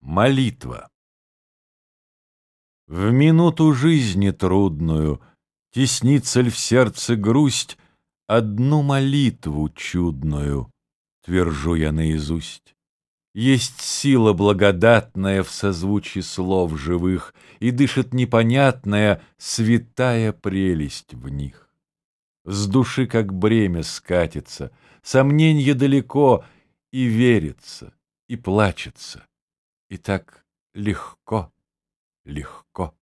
Молитва. В минуту жизни трудную Теснится ль в сердце грусть, Одну молитву чудную Твержу я наизусть. Есть сила благодатная В созвучии слов живых, И дышит непонятная Святая прелесть в них. С души как бремя скатится, Сомненье далеко, И верится, и плачется, и так легко, легко.